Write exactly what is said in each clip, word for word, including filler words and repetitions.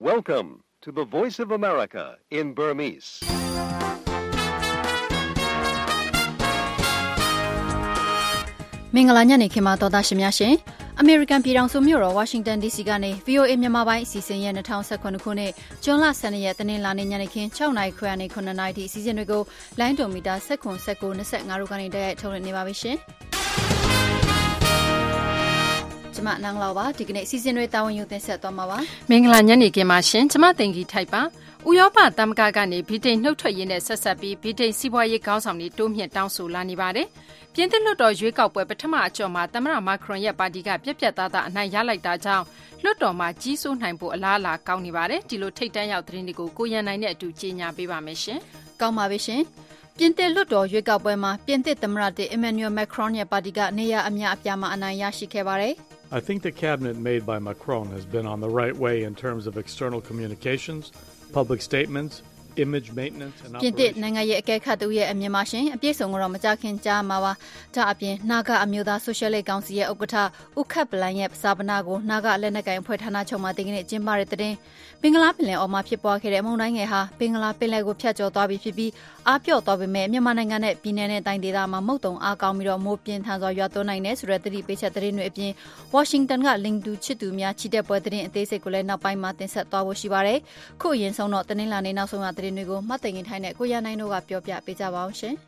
Welcome to the Voice of America in Burmese. ။မင်္ဂလာညနေခင်းမှာတော်သားရှင်များရှင်။ American ပြည်ထောင်စုမြို့တော် Washington ဒီ စီ ကနေ ဗွီအိုအေ မြန်မာပိုင်းအစီအစဉ်ရဲ့၂၀၁၇ခုနှစ်ဇွန်လ၁၂ရက်တနင်္လာနေ့ညနေခင်း၆နာရီခွဲကနေ၇နာရီထိအစီအစဉ်တွေကိုလိုင်းဒုံမီတာ၁၇ ၁၉ ၂၅တို့ကနေတိုက်ရိုက်ထုတ်လွှင့်နေပါပြီရှင်။ကျမနန်းလောက်ပါဒီကနေ့အစီအစဉ်တွေတာဝန်ယူတင်ဆက်သွားမှာပါမင်္ဂလာညနေခင်းပါရှင်ကျမတင်ကြီးထိုက်ပါဥရောပသမဂ္ဂကနေဗြိတိန်နှုတ်ထွက်ရေးနဲ့ဆက်ဆက်ပြီးဗြိတိန်စီးပွားရေးခေါင်းဆောင်တွေတိုးမြင့်တောင်းဆိုလာနေပါတယ်ပြင်သစ်လွှတ်တော်ရွေးကောက်ပွဲပထမအကျော့မှာသမ္မတမာခရွန်ရဲ့ပါတီကပြက်ပြက်သားသားအနိုင်ရလိုက်တာကြောင့်လွှတ်တော်မှာကြီးစိုးနိုင်ဖို့အလားအလာကောင်းနေပါတယ်ဒီလိုထိတ်တန့်ရောက်သတင်းတွေကိုကိုရန်နိုင်နဲ့အတူကြီးညာပေးပါမယ်ရှင်ကောင်းပါပြီရှင်ပြင်သစ်လွှတ်တော်ရွေးကောက်ပွဲမှာပြင်သစ်သမ္မတတစ် Emmanuel Macron ရဲ့ပါတီကနေရာအများအပြားမှာအနိုင်ရရှိခဲ့ပါတယ် I think the cabinet made by Macron has been on the right way in terms of external communications, public statements, image maintenance and operations. ပြင်သစ်နိုင်ငံရဲ့အကဲခတ်သူရဲ့အမြင်မှာရှင်အပြည့်စုံကတော့မကြခင်ကြားမှာပါ။ဒါအပြင်နာဂအမျိုးသားဆိုရှယ်လစ်ကောင်စီရဲ့ဥက္ကဋ္ဌဥခတ်ပလန်ရဲ့စာပနာကိုနာဂလက်နက်ကိုင်အဖွဲ့ဌာနချုပ်မှာတင်ကနေကျင်းပတဲ့တဲ့ဘင်္ဂလားပင်လယ်အော်မှာဖြစ်ပွားခဲ့တဲ့မုန်တိုင်းငယ်ဟာဘင်္ဂလားပင်လယ်ကိုဖြတ်ကျော်သွားပြီးဖြစ်ပြီးအားပြော့သွားပေမဲ့မြန်မာနိုင်ငံနဲ့ပြည်내နဲ့တိုင်းဒေသမှာမုတ်တုံအားကောင်းပြီးတော့မိုးပြင်းထန်စွာရွာသွန်းနိုင်တယ်ဆိုတဲ့သတိပေးချက်သတင်းတွေအပြင်ဝါရှင်တန်ကလင်တူချစ်သူများချီတက်ပွဲသတင်းအသေးစိတ်ကိုလည်းနောက်ပိုင်းမှာတင်ဆက်သွားဖို့ရှိပါတယ်။ခုအရင်ဆုံးတော့တနင်္လာနေ့နောက်ဆုံးရသတင်းတွေကိုမှတ်သိင်ထိုင်းနဲ့ကိုရနိုင်တို့ကပြောပြပေးကြပါအောင်ရှင်။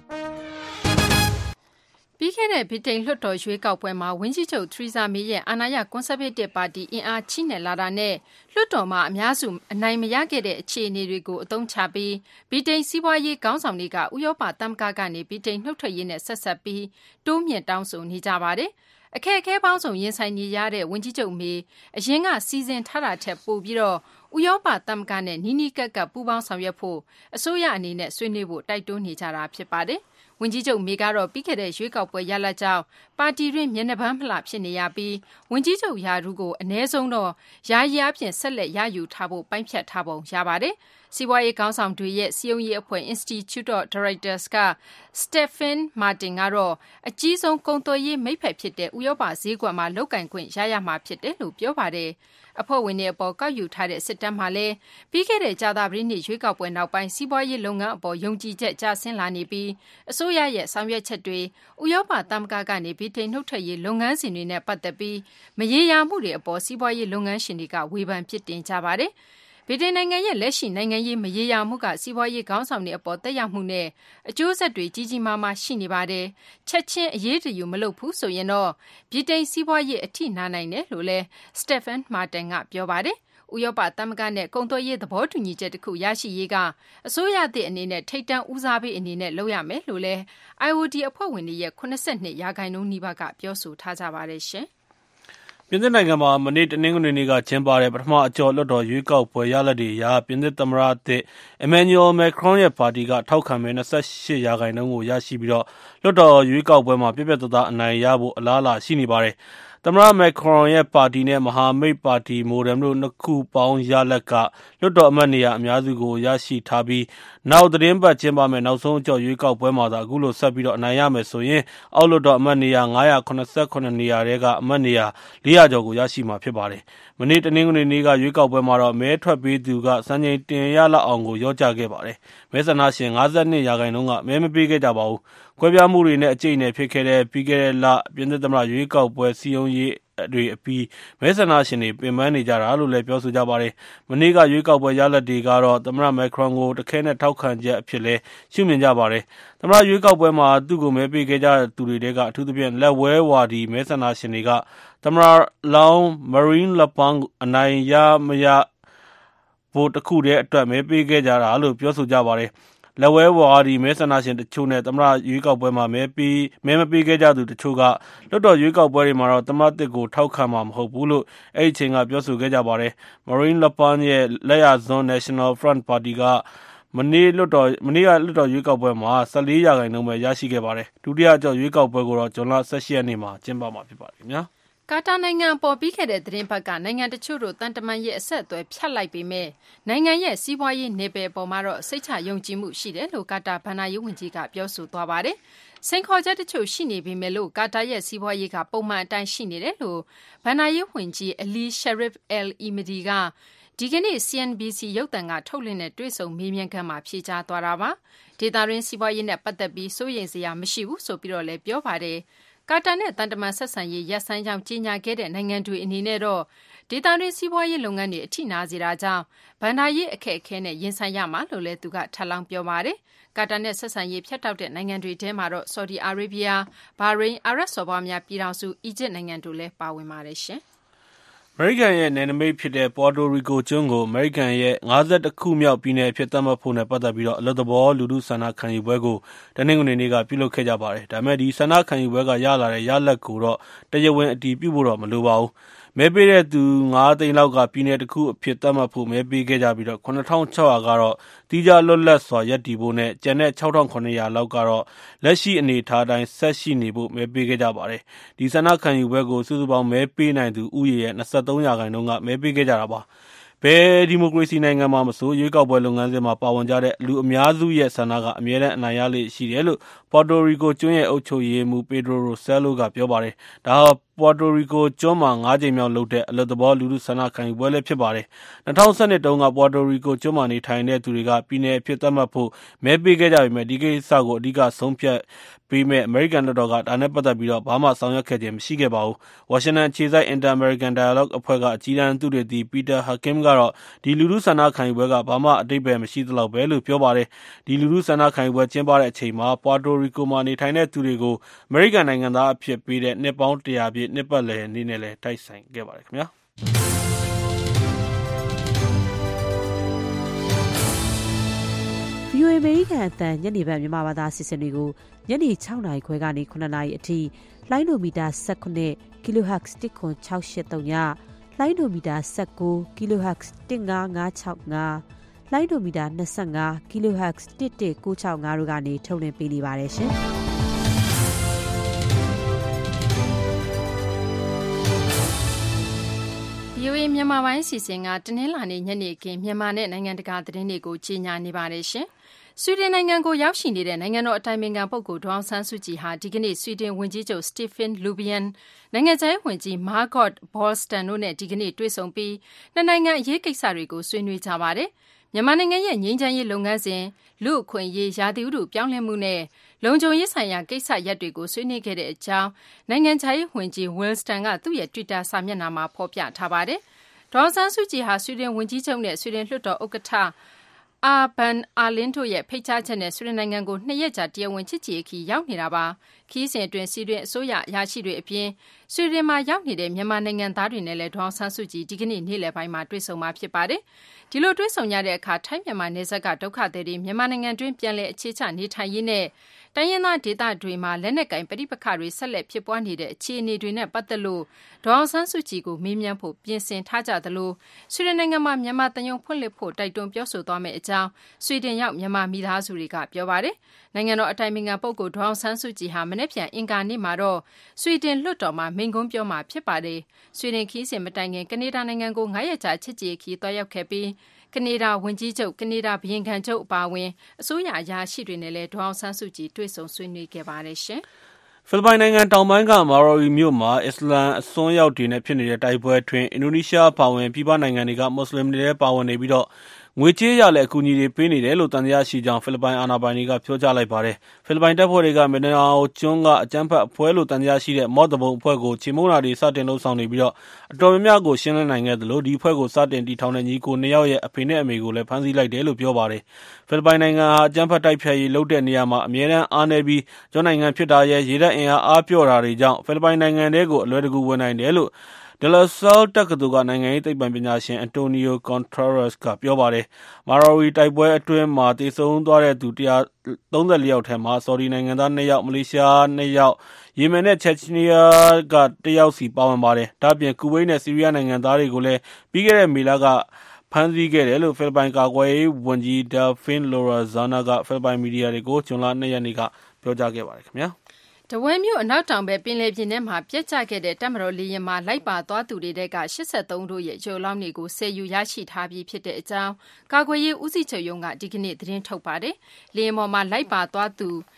ပြီးခဲ့တဲ့ဗြိတိန်လွှတ်တော်ရွေးကောက်ပွဲမှာဝင်းကြီးချုပ်ထရီဇာမေရဲ့အာဏာရကွန်ဆာဗေးတစ်ပါတီအင်အားကြီးနယ်လာတာနဲ့လွှတ်တော်မှာအများစုအနိုင်မရခဲ့တဲ့အခြေအနေတွေကိုအသုံးချပြီးဗြိတိန်စီးပွားရေးခေါင်းဆောင်တွေကဥရောပသမဂ္ဂကနေဗြိတိန်နှုတ်ထွက်ရေးနဲ့ဆက်ဆက်ပြီးတိုးမြင့်တောင်းဆိုနေကြပါတယ်။အခက်အခဲပေါင်းစုံရင်ဆိုင်နေရတဲ့ဝင်းကြီးချုပ်မေအရင်ကစီစဉ်ထားတာထက်ပိုပြီးတော့ဥရောပသမဂ္ဂနဲ့နီးနီးကပ်ကပ်ပူးပေါင်းဆောင်ရွက်ဖို့အစိုးရအနေနဲ့ဆွေးနွေးဖို့တိုက်တွန်းနေကြတာဖြစ်ပါတယ်။ဝန်ကြီးချုပ်မေကတော့ပြီးခဲ့တဲ့ရွေးကောက်ပွဲရလဒ်ကြောင့်ပါတီတွင်းမျက်နှာပန်းမလှဖြစ်နေရပြီးဝန်ကြီးချုပ်ရာထူးကိုအ ਨੇ ဆုံးတော့ယာယီအဖြစ်ဆက်လက်ရယူထားဖို့ပိုင်းဖြတ်ထားပုံရပါတယ်။စီးပွားရေးခေါင်းဆောင်တွေရဲ့စီယုံရေးအဖွဲ့ Institute of Directors က Stephen Martin ကတော့အကြီးဆုံးကုန်သွယ်ရေးမိတ်ဖက်ဖြစ်တဲ့ဥရောပဈေးကွက်မှာလုတ်ကင်ခွင့်ရရမှာဖြစ်တယ်လို့ပြောပါတယ်။အဖွဲ့ဝင်တွေအပေါ်ကောက်ယူထားတဲ့စစ်တမ်းမှာလည်းပြီးခဲ့တဲ့ကြာသပတေးနေ့ရွေးကောက်ပွဲနောက်ပိုင်းစီးပွားရေးလုပ်ငန်းအပေါ်ယုံကြည်ချက်ကျဆင်းလာနေပြီးအစိုးရရဲ့ဆောင်ရွက်ချက်တွေဥရောပသမဂ္ဂကနေဗြိတိန်နှုတ်ထွက်ရေးလုပ်ငန်းစဉ်တွေနဲ့ပတ်သက်ပြီးမရေရာမှုတွေအပေါ်စီးပွားရေးလုပ်ငန်းရှင်တွေကဝေဖန်ပြစ်တင်ကြပါတယ်။ဗြိတိန်နိုင်ငံရဲ့လက်ရှိနိုင်ငံရေးမရေရာမှုကစီးပွားရေးခေါင်းဆောင်တွေအပေါ်သက်ရောက်မှုနဲ့အကျိုးဆက်တွေကြီးကြီးမားမားရှိနေပါတယ်။ချက်ချင်းအရေးတယူမလုပ်ဘူးဆိုရင်တော့ဗြိတိန်စီးပွားရေးအထိနာနိုင်တယ်လို့လည်း Stephen Martin ကပြောပါတယ်။ဥရောပသမဂ္ဂနဲ့ကုန်သွယ်ရေးသဘောတူညီချက်တစ်ခုရရှိရေးကအစိုးရသည့်အနေနဲ့ထိပ်တန်းဦးစားပေးအနေနဲ့လုပ်ရမယ်လို့လည်း I O D အဖွဲ့ဝင်တွေရဲ့eighty-twoရာခိုင်နှုန်းနီးပါးကပြောဆိုထားကြပါတယ်ရှင်။ပြင်သစ်နိုင်ငံမှာမနေ့တနင်္ဂနွေနေ့ကကျင်းပတဲ့ပထမအကျော့လွှတ်တော်ရွေးကောက်ပွဲရလဒ်တွေအရပြင်သစ်သမ္မတသစ် Emmanuel Macron ရဲ့ပါတီကထောက်ခံမဲtwenty-eightရာခိုင်နှုန်းကိုရရှိပြီးတော့လွှတ်တော်ရွေးကောက်ပွဲမှာပြတ်ပြတ်သားသားအနိုင်ရဖို့အလားအလာရှိနေပါတယ်။သမ္မတ Macron ရဲ့ပါတီနဲ့မဟာမိတ်ပါတီ Modem တို့နှစ်ခုပေါင်းရလဒ်ကလွှတ်တော်အမတ်နေရာအများစုကိုရရှိထားပြီးနောက်သတင်းပတ်ကျင်းပမယ့်နောက်ဆုံးအကျော့ရွေးကောက်ပွဲမှာသာအခုလိုဆက်ပြီးတော့အနိုင်ရမယ်ဆိုရင်အောက်လွှတ်တော်အမတ်နေရာfive hundred seventy-sevenနေရာတဲကအမတ်နေရာfour hundredကျော်ကိုရရှိမှာဖြစ်ပါတယ်။မနေ့တနင်္ဂနွေနေ့ကရွေးကောက်ပွဲမှာတော့မဲထွက်ပေးသူကစံချိန်တင်ရလောက်အောင်ကိုရော့ကျခဲ့ပါတယ်။မဲဆန္ဒရှင်fifty-twoရာခိုင်နှုန်းကမဲမပေးခဲ့ကြပါဘူး။ကွဲပြားမှုတွေနဲ့အကျိတ်နဲ့ဖြစ်ခဲ့တဲ့ပြီးခဲ့တဲ့လပြင်သစ်သမ္မတရွေးကောက်ပွဲစီယုံရေးတွေအပြီးမဲဆန္ဒရှင်တွေပင်ပန်းနေကြတာလို့လည်းပြောဆိုကြပါတယ်။မနေ့ကရွေးကောက်ပွဲရလဒ်တွေကတော့သမ္မတ Macron ကိုတခဲနဲ့ထောက်ခံချက်အဖြစ်လဲရှုမြင်ကြပါတယ်။သမ္မတရွေးကောက်ပွဲမှာသူ့ကိုမဲပေးခဲ့ကြသူတွေတဲကအထူးသဖြင့်လက်ဝဲဝါဒီမဲဆန္ဒရှင်တွေကသမ္မတလောင်း Marine Le Pen အနိုင်ရမရဖို့တခုတည်းအတွက်မဲပေးခဲ့ကြတာလို့ပြောဆိုကြပါတယ်။လက်ဝဲဝါဒီမဲဆန္ဒရှင်တချို့နဲ့သမ္မတရွေးကောက်ပွဲမှာမဲပေးမဲမပေးခဲ့ကြသူတချို့ကလွှတ်တော်ရွေးကောက်ပွဲတွေမှာတော့သမ္မတတစ်ကိုထောက်ခံမှာမဟုတ်ဘူးလို့အဲ့ဒီချိန်ကပြောဆိုခဲ့ကြပါတယ်။ Marine Le Pen ရဲ့လက်ရစွန်း National Front ပါတီကမနေ့လွှတ်တော်မနေ့ကလွှတ်တော်ရွေးကောက်ပွဲမှာfourteenရာခိုင်နှုန်းပဲရရှိခဲ့ပါတယ်။ဒုတိယအကျော့ရွေးကောက်ပွဲကိုတော့ဇွန်လeighteenရက်နေ့မှာကျင်းပမှာဖြစ်ပါတယ်ခင်ဗျာ။ကာတာနိုင်ငံအပေါ်ပြီးခဲ့တဲ့သတင်းပတ်ကနိုင်ငံတချို့တို့တန်တမန်ရဲ့အဆက်အသွယ်ဖြတ်လိုက်ပေမဲ့နိုင်ငံရဲ့စီးပွားရေးနယ်ပယ်ပေါ်မှာတော့စိတ်ချယုံကြည်မှုရှိတယ်လို့ကာတာဘဏ္ဍာရေးဝန်ကြီးကပြောဆိုသွားပါတယ်။စိန်ခေါ်ချက်တချို့ရှိနေပေမဲ့လို့ကာတာရဲ့စီးပွားရေးကပုံမှန်အတိုင်းရှိနေတယ်လို့ဘဏ္ဍာရေးဝန်ကြီးအလီရှယ်ရစ်အယ်အီမဒီကဒီကနေ့ C N B C ရုပ်သံကထုတ်လွှင့်တဲ့တွေ့ဆုံမေးမြန်းခန်းမှာဖြေကြားသွားတာပါ။ဒေသတွင်းစီးပွားရေးနဲ့ပတ်သက်ပြီးစိုးရိမ်စရာမရှိဘူးဆိုပြီးတော့လည်းပြောပါတယ်။ကာတာနဲ့တန်တမန်ဆက်ဆံရေးရပ်ဆိုင်းကြောင်းကြေညာခဲ့တဲ့နိုင်ငံတွေအနေနဲ့တော့ဒေသတွင်းစီးပွားရေးလုပ်ငန်းတွေအထိနာစေတာကြောင့်ဗန်ဒါရေးအခက်အခဲနဲ့ရင်ဆိုင်ရမှာလို့လည်းသူကထပ်လောင်းပြောပါတယ်။ကာတာနဲ့ဆက်ဆံရေးဖြတ်တောက်တဲ့နိုင်ငံတွေထဲမှာတော့ဆော်ဒီအာရေဗျ၊ဘာရိန်း၊အာရပ်စော်ဘွားများပြည်ထောင်စု၊အီဂျစ်နိုင်ငံတို့လည်းပါဝင်ပါတယ်ရှင်။အမေရိကန်ရဲ့နယ်နိမိတ်ဖြစ်တဲ့ပေါ်တိုရီကိုကျွန်းကိုအမေရိကန်ရဲ့ငါး၁ခုမြောက်ပြည်နယ်အဖြစ်သတ်မှတ်ဖို့နဲ့ပတ်သက်ပြီးတော့အလွတ်သဘောလူထုဆန္ဒခံယူပွဲကိုတနင်္ဂနွေနေ့ကပြုလုပ်ခဲ့ကြပါတယ်။ဒါပေမဲ့ဒီဆန္ဒခံယူပွဲကရလာတဲ့ရလဒ်ကိုတော့တရားဝင်အတည်ပြုဖို့တော့မလိုပါဘူး။မဲပေးတဲ့သူငါးသိန်းလောက်ကပြည်နယ်တစ်ခုအဖြစ်သတ်မှတ်ဖို့မဲပေးခဲ့ကြပြီးတော့ခုနှစ်ထောင်ခြောက်ရာကတော့တီးခြားလွတ်လပ်စွာရပ်တည်ဖို့နဲ့ကျန်တဲ့ခြောက်ထောင်ခုနှစ်ရာလောက်ကတော့လက်ရှိအနေအထားတိုင်းဆက်ရှိနေဖို့မဲပေးခဲ့ကြပါတယ်။ဒီဆန္ဒခံယူပွဲကိုစုစုပေါင်းမဲပေးနိုင်သူဥယျာဉ်ရဲ့၂၃ရာခိုင်နှုန်းကမဲပေးခဲ့ကြတာပါ။ဘယ်ဒီမိုကရေစီနိုင်ငံမှာမဆိုရွေးကောက်ပွဲလုပ်ငန်းစဉ်မှာပါဝင်ကြတဲ့လူအများစုရဲ့ဆန္ဒကအမြဲတမ်းအနိုင်ရလေ့ရှိတယ်လို့ပေါ်တိုရီကိုကျွန်းရဲ့အုပ်ချုပ်ရေးမှူးပေဒရိုရိုဆယ်လိုကပြောပါတယ်။ဒါဟာပေါ်တိုရီကိုကျွန်းမှာငါးကြိမ်မြောက်လုပ်တဲ့အလွတ်သဘောလူထုဆန္ဒခံယူပွဲလည်းဖြစ်ပါတယ်။၂၀၁၂တုန်းကပေါ်တိုရီကိုကျွန်းမှာနေထိုင်တဲ့သူတွေကပြည်နယ်အဖြစ်သတ်မှတ်ဖို့မဲပေးခဲ့ကြပေမဲ့ဒီကိစ္စကိုအဓိကဆုံးဖြတ်ပေးမဲ့အမေရိကန်လွှတ်တော်ကဒါနဲ့ပတ်သက်ပြီးတော့ဘာမှဆောင်ရွက်ခဲ့ခြင်းမရှိခဲ့ပါဘူး။ဝါရှင်တန်အခြေစိုက် Inter-American Dialogue အဖွဲ့ကအကြီးတန်းသုတေသီပီတာဟာကင်ကတော့ဒီလူထုဆန္ဒခံယူပွဲကဘာမှအဓိပ္ပာယ်မရှိသလောက်ပဲလို့ပြောပါတယ်။ဒီလူထုဆန္ဒခံယူပွဲကျင်းပတဲ့အချိန်မှာပွာတိုရီကိုမှာနေထိုင်တဲ့သူတွေကိုအမေရိကန်နိုင်ငံသားအဖြစ်ပေးတဲ့နှစ်ပေါင်းတရာပြည့်နှစ်ပတ်လည်နေ့နဲ့လည်းတိုက်ဆိုင်ခဲ့ပါတယ်ခင်ဗျာ။ V O A အမေရိကန်အသံညနေဘက်မြန်မာဘာသာအစီအစဉ်တွေကိုညနေ၆နာရီခွဲကနေ၇နာရီအထိလိုင်းဒိုမီတာ၁၉ kHz တစ်ခွန်၆၈၃ညလိုင်းဒိုမီတာ၁၉ kHz တစ်၅၅၆၅လိုင်းဒိုမီတာ၂၅ kHz တစ်တစ်၉၆၅တို့ကနေထုတ်လွှင့်ပေးနေပါတယ်ရှင်။ V O A မြန်မာပိုင်းအစီအစဉ်ကတနင်္လာနေ့ညနေခင်းမြန်မာနဲ့နိုင်ငံတကာသတင်းတွေကိုကြီးညာနေပါတယ်ရှင်။ဆွီဒင်နိုင်ငံကိုရောက်ရှိနေတဲ့နိုင်ငံတော်အတိုင်ပင်ခံပုဂ္ဂိုလ်ဒေါ်အောင်ဆန်းစုကြည်ဟာဒီကနေ့ဆွီဒင်ဝန်ကြီးချုပ်စတီဖင်လူဘီယန်နိုင်ငံခြားရေးဝန်ကြီးမာဂေါ့ဘော်စတန်တို့နဲ့ဒီကနေ့တွေ့ဆုံပြီးနှစ်နိုင်ငံအရေးကိစ္စတွေကိုဆွေးနွေးကြပါတယ်။မြန်မာနိုင်ငံရဲ့ငြိမ်းချမ်းရေးလုပ်ငန်းစဉ်လူ့အခွင့်အရေးရာသီဥတုပြောင်းလဲမှုနဲ့လုံခြုံရေးဆိုင်ရာကိစ္စရပ်တွေကိုဆွေးနွေးခဲ့တဲ့အကြောင်းနိုင်ငံခြားရေးဝန်ကြီးဝီလ်စတန်ကသူ့ရဲ့ Twitter စာမျက်နှာမှာဖော်ပြထားပါတယ်။ဒေါ်အောင်ဆန်းစုကြည်ဟာဆွီဒင်ဝန်ကြီးချုပ်နဲ့ဆွီဒင်လွှတ်တော်ဥက္ကဋ္ဌအာဘန်အာလင်းတို့ရဲ့ဖိတ်ကြားချက်နဲ့ဆွီဒင်နိုင်ငံကိုနှစ်ရက်ကြာတရားဝင်ချစ်ကြည်ရေးခီးရောက်နေတာပါ။ခီးစဉ်အတွင်းဆွီဒင်အစိုးရအရာရှိတွေအပြင်ဆွီဒင်မှာရောက်နေတဲ့မြန်မာနိုင်ငံသားတွေနဲ့လည်းဒေါ်အောင်ဆန်းစုကြည်ဒီကနေ့နေ့လယ်ပိုင်းမှာတွေ့ဆုံမှာဖြစ်ပါတယ်။ဒီလိုတွေ့ဆုံကြတဲ့အခါထိုင်းမြန်မာနယ်စပ်ကဒုက္ခသည်တွေမြန်မာနိုင်ငံတွင်းပြန်လည်အခြေချနေထိုင်ရေးနဲ့တိုင်းရင်းသားဒေသတွေမှာလက်နက်ကင်ပဋိပက္ခတွေဆက်လက်ဖြစ်ပွားနေတဲ့အခြေအနေတွေနဲ့ပတ်သက်လို့ဒေါ်အောင်ဆန်းစုကြည်ကိုမေးမြန်းဖို့ပြင်ဆင်ထားကြသလိုဆွီဒင်နိုင်ငံမှာမြန်မာတန်ယုံဖွင့်လှစ်ဖို့တိုက်တွန်းပြောဆိုသွားမယ့်အကြောင်းဆွီဒင်ရောက်မြန်မာမိသားစုတွေကပြောပါတယ်။နိုင်ငံတော်အတိုင်ပင်ခံပုဂ္ဂိုလ်ဒေါ်အောင်ဆန်းစုကြည်ဟာမနေ့ပြန်အင်္ဂါနေ့မှာတော့ဆွီဒင်လွှတ်တော်မှာမိန့်ခွန်းပြောမှာဖြစ်ပါတယ်။ဆွီဒင်ခီးစဉ်မတိုင်ခင်ကနေဒါနိုင်ငံကိုငါးရက်ကြာချစ်ကြည်ရေးခီးသွားရောက်ခဲ့ပြီးကနေဒါဝန်ကြီးချုပ်ကနေဒါဘုရင်ခံချုပ်အပါအဝင်အစိုးရအရာရှိတွေနဲ့လည်းဒေါ်အောင်ဆန်းစုကြည်တွေ့ဆုံဆွေးနွေးခဲ့ပါတယ်ရှင်။ဖိလစ်ပိုင်နိုင်ငံတောင်ပိုင်းကမာရိုရီမြို့မှာအစ္စလာမ်အစွန်းရောက်တွေနဲ့ဖြစ်နေတဲ့တိုက်ပွဲအတွင်းအင်ဒိုနီးရှားပါဝင်ပြည်ပနိုင်ငံတွေကမွတ်စလင်တွေလည်းပါဝင်နေပြီးတော့ငွေကြေးရလည်းအကူအညီတွေပေးနေတယ်လို့တန်တရားရှိကြောင်းဖိလစ်ပိုင်အာဏာပိုင်တွေကပြောကြားလိုက်ပါတယ်။ဖိလစ်ပိုင်တပ်ဖွဲ့တွေကမင်ဒါအိုကျွန်းကအကြမ်းဖက်အဖွဲ့လို့တန်တရားရှိတဲ့မော့တဘုံအဖွဲ့ကိုချေမှုန်းတာတွေစတင်လှုပ်ဆောင်နေပြီးတော့အတော်များများကိုရှင်းလင်းနိုင်ခဲ့သလိုဒီအဖွဲ့ကိုစတင်တည်ထောင်တဲ့ညီကိုနှစ်ယောက်ရဲ့အဖေနဲ့အမေကိုလည်းဖမ်းဆီးလိုက်တယ်လို့ပြောပါတယ်။ဖိလစ်ပိုင်နိုင်ငံဟာအကြမ်းဖက်တိုက်ဖျက်ရေးလုပ်တဲ့နေရာမှာအမြဲတမ်းအားနည်းပြီးကျွန်းနိုင်ငံဖြစ်တာရဲ့ရေတပ်အင်အားအားပြော့တာတွေကြောင့်ဖိလစ်ပိုင်နိုင်ငံထဲကိုအလွယ်တကူဝင်နိုင်တယ်လို့De La Salle တက္ကသိုလ်ကနိုင်ငံရေးသိပ္ပံပညာရှင်အန်တိုနီယိုကွန်ထရက်စ်ကပြောပါတယ်။မာရိုရီတိုက်ပွဲအတွင်းမှာတေဆုံးသွားတဲ့သူ၁၃၄ယောက်ထဲမှာဆော်ဒီနိုင်ငံသား၂ယောက်မလေးရှား၂ယောက်ယီမင်နဲ့ချက်ချီနီးယားက၁ယောက်စီပါဝင်ပါတယ်။ဒါ့အပြင်ကူဝိတ်နဲ့ဆီးရီးယားနိုင်ငံသားတွေကိုလည်းပြီးခဲ့တဲ့မေလကဖမ်းဆီးခဲ့တယ်လို့ဖိလစ်ပိုင်ကာကွယ်ရေးဝန်ကြီး Delfin Lorenzana ကဖိလစ်ပိုင်မီဒီယာတွေကိုဇွန်လ၂ရက်နေ့ကပြောကြားခဲ့ပါတယ်ခင်ဗျာ။တဝဲမြို့အနောက်တောင်ဘက်ပင်လယ်ပြင်ထဲမှာပြက်ကျခဲ့တဲ့တပ်မတော်လေယာဉ်မှာလိုက်ပါသွားသူတွေက၈၃တို့ရဲ့ရုပ်လောင်းတွေကိုဆယ်ယူရရှိထားပြီးဖြစ်တဲ့အကြောင်းကာကွယ်ရေးဦးစီးချုပ်ရုံးကဒီကနေ့သတင်းထုတ်ပါတယ်။လေယာဉ်ပေါ်မှာလိုက်ပါသွားသူ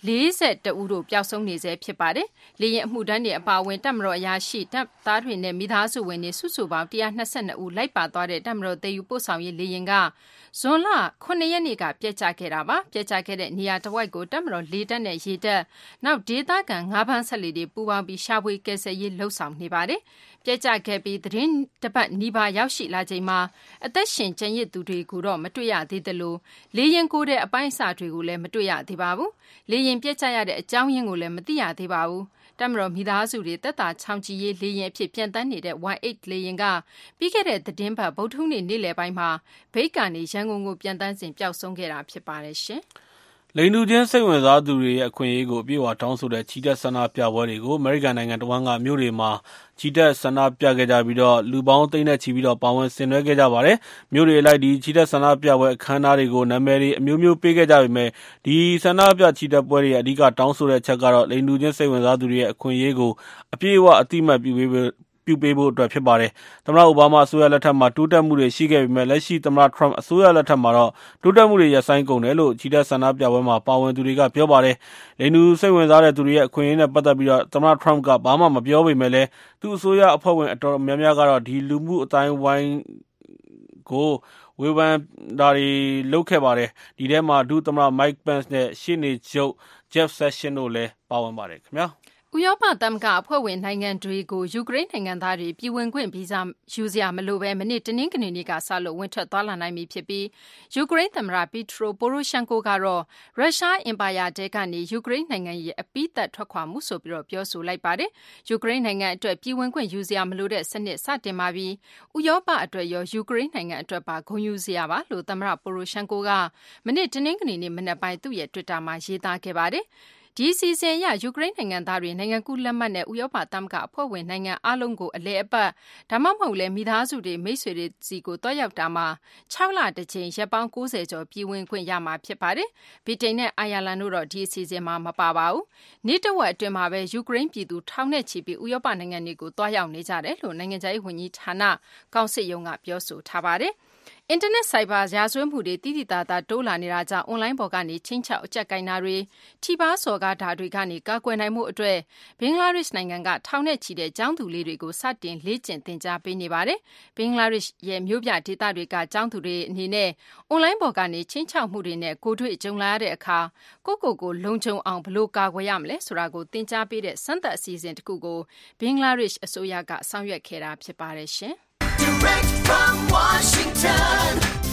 လေးဆယ်တဦးတို့ပျောက်ဆုံးနေဆဲဖြစ်ပါတယ်။လေရင်အမှုတန်းတွေအပါအဝင်တပ်မတော်အရာရှိတပ်သားတွေနဲ့မိသားစုဝင်တွေစုစုပေါင်းone hundred twenty-twoဦးလိုက်ပါသွားတဲ့တပ်မတော်တည်ယူပို့ဆောင်ရေးလေရင်ကဇွန်လnineရက်နေ့ကပြက်ကျခဲ့တာပါ။ပြက်ကျခဲ့တဲ့နေရာတစ်ဝိုက်ကိုတပ်မတော်လေတပ်နဲ့ရေတပ်နောက်ဒေသခံငါးဖမ်းဆက်လေတွေပူးပေါင်းပြီးရှာဖွေကယ်ဆယ်ရေးလှုပ်ဆောင်နေပါတယ်။ပြက်ကျခဲ့ပြီးသတင်းတစ်ပတ်နီးပါးရောက်ရှိလာချိန်မှာအသက်ရှင်ကျန်ရစ်သူတွေကိုတော့မတွေ့ရသေးသလိုလေရင်ကိုတဲ့အပိုင်းအစတွေကိုလည်းမတွေ့ရသေးပါဘူး။လေရင်ပြက်ကျရတဲ့အကြောင်းရင်းကိုလည်းမသိရသေးပါဘူး။တပ်မတော်မိသားစုတွေတက်တာချောင်းချီရေးလေရင်အဖြစ်ပြန်တန်းနေတဲ့one eightလေရင်ကပြီးခဲ့တဲ့သတင်းပတ်ဗုဒ္ဓဟူးနေ့နေ့လယ်ပိုင်းမှာဘိတ်ကနေရန်ကုန်ကိုပြန်တန်းစဉ်ပျောက်ဆုံးခဲ့တာဖြစ်ပါတယ်ရှင်။လိင်တူချင်းစိတ်ဝင်စားသူတွေရဲ့အခွင့်အရေးကိုအပြည့်အဝတောင်းဆိုတဲ့ချီတက်ဆန္ဒပြပွဲတွေကိုအမေရိကန်နိုင်ငံတဝန်းကမြို့တွေမှာချီတက်ဆန္ဒပြခဲ့ကြပြီးတော့လူပေါင်းသိန်းနဲ့ချီပြီးတော့ပါဝင်ဆင်နွှဲခဲ့ကြပါတယ်။မြို့တွေလိုက်ဒီချီတက်ဆန္ဒပြပွဲအခမ်းအနားတွေကိုနာမည်တွေအမျိုးမျိုးပေးခဲ့ကြပေမဲ့ဒီဆန္ဒပြချီတက်ပွဲတွေရဲ့အဓိကတောင်းဆိုတဲ့ချက်ကတော့လိင်တူချင်းစိတ်ဝင်စားသူတွေရဲ့အခွင့်အရေးကိုအပြည့်အဝအတိအမှတ်ပြုပေးပြုပေးဖို့အတွက်ဖြစ်ပါတယ်။သမ္မတအိုဘားမားအစိုးရလက်ထက်မှာတိုးတက်မှုတွေရှိခဲ့ပေမဲ့လက်ရှိသမ္မတထရမ့်အစိုးရလက်ထက်မှာတော့တိုးတက်မှုတွေရပ်ဆိုင်းကုန်တယ်လို့ချီတက်ဆန္ဒပြပွဲမှာပါဝင်သူတွေကပြောပါတယ်။လိင်တူစိတ်ဝင်စားတဲ့သူတွေရဲ့အခွင့်အရေးနဲ့ပတ်သက်ပြီးတော့သမ္မတထရမ့်ကဘာမှမပြောပေမဲ့လည်းသူ့အစိုးရအဖွဲ့ဝင်အတော်များများကတော့ဒီလူမှုအတိုင်းဝိုင်းကိုဝေဖန်တာတွေလုပ်ခဲ့ပါတယ်။ဒီထဲမှာဒုသမ္မတ Mike Pence နဲ့ရှေ့နေချုပ် Jeff Sessions တို့လည်းပါဝင်ပါတယ်ခင်ဗျာ။ဥရောပသမဂ္ဂအဖွဲ့ဝင်နိုင်ငံတွေကိုယူကရိန်းနိုင်ငံသားတွေပြည်ဝင်ခွင့်ဗီဇာယူစရာမလိုဘဲမနေ့တနင်္ဂနွေနေ့ကစလို့ဝင်ထွက်သွားလာနိုင်ပြီဖြစ်ပြီးယူကရိန်းသမ္မတပီထရိုပိုရိုရှန်ကိုကတော့ရုရှားအင်ပါယာတဲကနေယူကရိန်းနိုင်ငံရဲ့အပိသက်ထွက်ခွာမှုဆိုပြီးတော့ပြောဆိုလိုက်ပါတယ်။ယူကရိန်းနိုင်ငံအတွက်ပြည်ဝင်ခွင့်ယူစရာမလိုတဲ့စနစ်စတင်ပါပြီးဥရောပအတွက်ရောယူကရိန်းနိုင်ငံအတွက်ပါဂုဏ်ယူစရာပါလို့သမ္မတပိုရိုရှန်ကိုကမနေ့တနင်္ဂနွေနေ့မနက်ပိုင်းသူ့ရဲ့ Twitter မှာရေးသားခဲ့ပါတယ်။ဒီစီစဉ်ရယူကရိန်းနိုင်ငံသားတွေနိုင်ငံကူးလက်မှတ်နဲ့ဥရောပသမဂ္ဂအဖွဲ့ဝင်နိုင်ငံအလုံးကိုအလဲအပတ်ဒါမှမဟုတ်လဲမိသားစုတွေမိတ်ဆွေတွေစီကိုတွားရောက်တာမှာ၆လတစ်ချိန်ရက်ပေါင်း၉၀ကျော်ပြည်ဝင်ခွင့်ရမှာဖြစ်ပါတယ်။ဗြိတိန်နဲ့အိုင်ယာလန်တို့တော့ဒီအစီအစဉ်မှာမပါပါဘူး။နေ့တစ်ဝက်အတွင်းမှာပဲယူကရိန်းပြည်သူထောင်နဲ့ချီပြီးဥရောပနိုင်ငံတွေကိုတွားရောက်နေကြတယ်လို့နိုင်ငံခြားရေးဝန်ကြီးဌာနကောင်စစ်ရုံးကပြောဆိုထားပါတယ်။အင်တာနက်ဆိုင်ဘာရာဇဝတ်မှုတွေတည်တည်သားသားတိုးလာနေတာကြောင့်အွန်လိုင်းပေါ်ကနေချင်းချောက်အကြက်ကိုင်းတာတွေထိပါစော်ကားတာတွေကနေကာကွယ်နိုင်မှုအတွက်ဘင်္ဂလားဒေ့ရှ်နိုင်ငံကထောင်နဲ့ချီတဲ့ကျောင်းသူလေးတွေကိုစတင်လေ့ကျင့်သင်ကြားပေးနေပါတယ်။ဘင်္ဂလားဒေ့ရှ်ရဲ့မြို့ပြဒေသတွေကကျောင်းသူတွေအနေနဲ့အွန်လိုင်းပေါ်ကနေချင်းချောက်မှုတွေနဲ့ကိုယ်တွေ့ကြုံလာရတဲ့အခါကိုကိုကိုလုံခြုံအောင်ဘယ်လိုကာကွယ်ရမလဲဆိုတာကိုသင်ကြားပေးတဲ့စမ်းသပ်အစီအစဉ်တစ်ခုကိုဘင်္ဂလားဒေ့ရှ်အစိုးရကဆောင်ရွက်ခဲ့တာဖြစ်ပါတယ်ရှင်။ Direct from Washington,